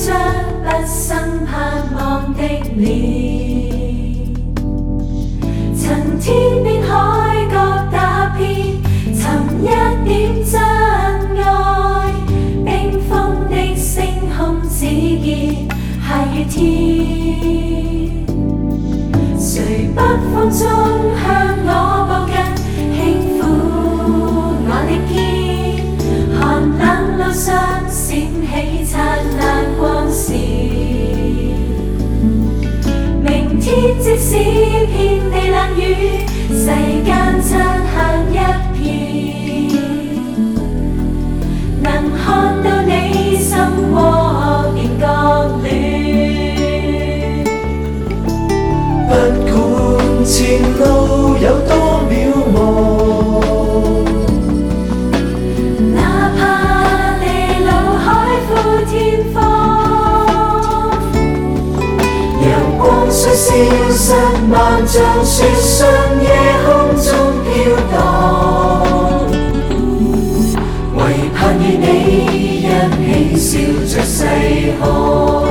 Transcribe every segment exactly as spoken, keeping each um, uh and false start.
着畢生盼望的臉，曾天邊海角打遍，尋一點真愛。冰封的星空只見下雨天，誰北風中向我抱緊，輕撫我的肩，寒冷路上閃起燦爛光線。明天即使遍地冷雨，世間漆黑一片，能看到你心窩便覺暖。 不管前路有多渺茫， 哪怕地老海闊天荒， 陽光雖消失，萬丈雪上夜空中飄蕩，唯盼與你一起笑着細看。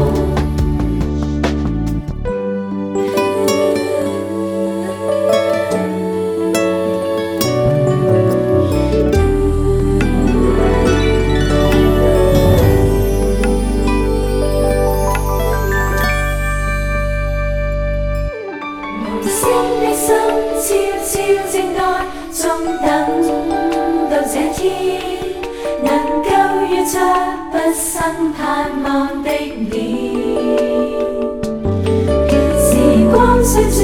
星的心悄悄靜待，終等到這天，能夠遇着畢生盼望的臉。時光雖